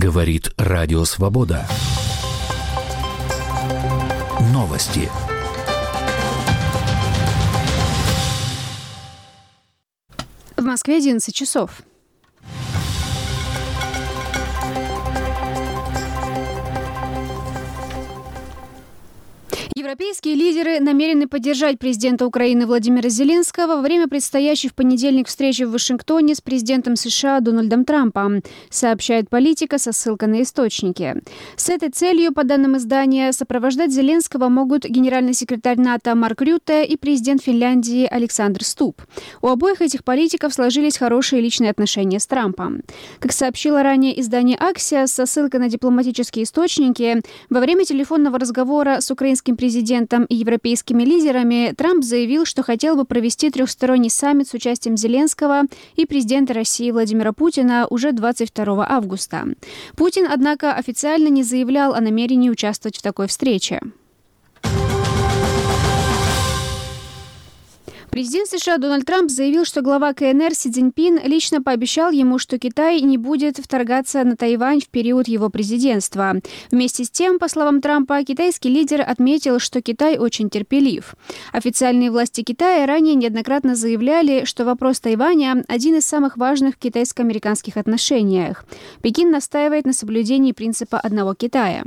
Говорит Радио Свобода. Новости. В Москве 11 часов. Европейские лидеры намерены поддержать президента Украины Владимира Зеленского во время предстоящей в понедельник встречи в Вашингтоне с президентом США Дональдом Трампом, сообщает Политика со ссылкой на источники. С этой целью, по данным издания, сопровождать Зеленского могут генеральный секретарь НАТО Марк Рютте и президент Финляндии Александр Стуб. У обоих этих политиков сложились хорошие личные отношения с Трампом. Как сообщило ранее издание Axios со ссылкой на дипломатические источники, во время телефонного разговора с украинским президентом и европейскими лидерами Трамп заявил, что хотел бы провести трехсторонний саммит с участием Зеленского и президента России Владимира Путина уже 22 августа. Путин, однако, официально не заявлял о намерении участвовать в такой встрече. Президент США Дональд Трамп заявил, что глава КНР Си Цзиньпин лично пообещал ему, что Китай не будет вторгаться на Тайвань в период его президентства. Вместе с тем, по словам Трампа, китайский лидер отметил, что Китай очень терпелив. Официальные власти Китая ранее неоднократно заявляли, что вопрос Тайваня – один из самых важных в китайско-американских отношениях. Пекин настаивает на соблюдении принципа одного Китая.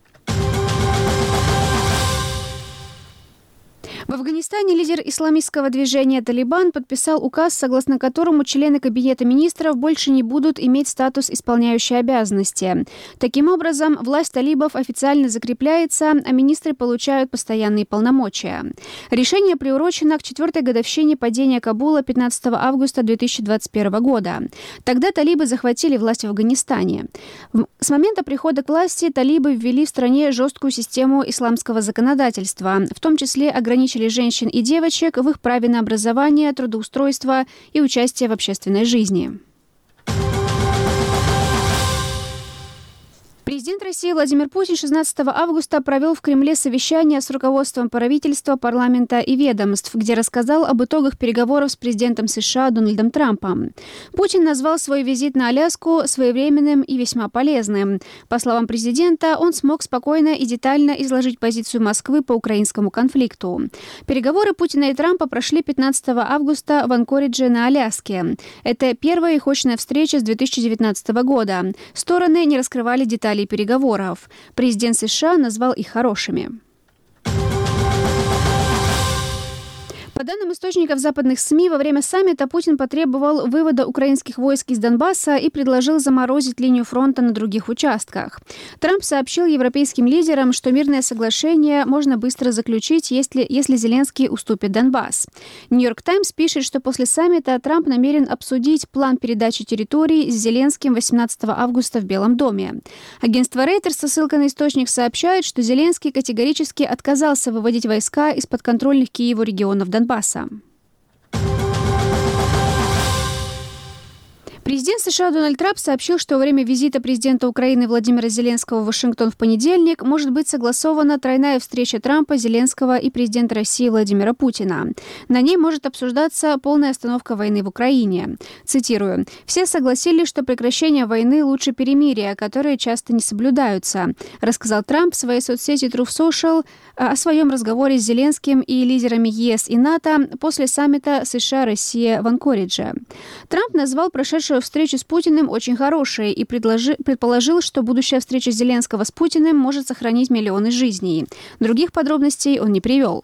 В Афганистане лидер исламистского движения «Талибан» подписал указ, согласно которому члены Кабинета министров больше не будут иметь статус исполняющей обязанности. Таким образом, власть талибов официально закрепляется, а министры получают постоянные полномочия. Решение приурочено к 4-й годовщине падения Кабула 15 августа 2021 года. Тогда талибы захватили власть в Афганистане. С момента прихода к власти талибы ввели в стране жесткую систему исламского законодательства, в том числе ограничили женщин и девочек в их праве на образование, трудоустройство и участие в общественной жизни. Президент России Владимир Путин 16 августа провел в Кремле совещание с руководством правительства, парламента и ведомств, где рассказал об итогах переговоров с президентом США Дональдом Трампом. Путин назвал свой визит на Аляску своевременным и весьма полезным. По словам президента, он смог спокойно и детально изложить позицию Москвы по украинскому конфликту. Переговоры Путина и Трампа прошли 15 августа в Анкоридже на Аляске. Это первая их очная встреча с 2019 года. Стороны не раскрывали детали переговоров. Президент США назвал их хорошими. По данным источников западных СМИ, во время саммита Путин потребовал вывода украинских войск из Донбасса и предложил заморозить линию фронта на других участках. Трамп сообщил европейским лидерам, что мирное соглашение можно быстро заключить, если Зеленский уступит Донбасс. Нью-Йорк Таймс пишет, что после саммита Трамп намерен обсудить план передачи территорий с Зеленским 18 августа в Белом доме. Агентство Reuters со ссылкой на источник сообщает, что Зеленский категорически отказался выводить войска из подконтрольных Киеву регионов Донбасса. Президент США Дональд Трамп сообщил, что во время визита президента Украины Владимира Зеленского в Вашингтон в понедельник может быть согласована тройная встреча Трампа, Зеленского и президента России Владимира Путина. На ней может обсуждаться полная остановка войны в Украине. Цитирую: «Все согласились, что прекращение войны лучше перемирия, которые часто не соблюдаются», рассказал Трамп в своей соцсети Truth Social о своем разговоре с Зеленским и лидерами ЕС и НАТО после саммита США-Россия в Анкоридже. Трамп назвал прошедшую встречу с Путиным очень хорошей и предположил, что будущая встреча Зеленского с Путиным может сохранить миллионы жизней. Других подробностей он не привел.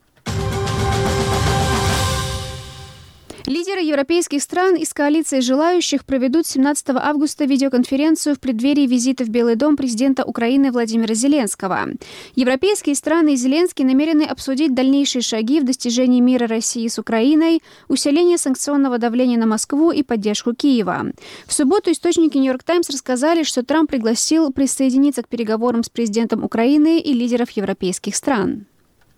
Лидеры европейских стран из коалиции желающих проведут 17 августа видеоконференцию в преддверии визита в Белый дом президента Украины Владимира Зеленского. Европейские страны и Зеленский намерены обсудить дальнейшие шаги в достижении мира России с Украиной, усиление санкционного давления на Москву и поддержку Киева. В субботу источники Нью-Йорк Таймс рассказали, что Трамп пригласил присоединиться к переговорам с президентом Украины и лидеров европейских стран.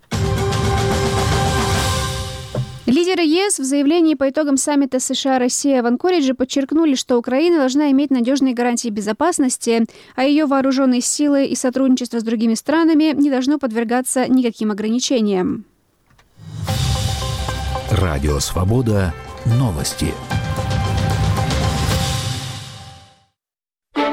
Лидеры ЕС в заявлении по итогам саммита США-Россия в Анкоридже подчеркнули, что Украина должна иметь надежные гарантии безопасности, а ее вооруженные силы и сотрудничество с другими странами не должно подвергаться никаким ограничениям. Радио Свобода. Новости.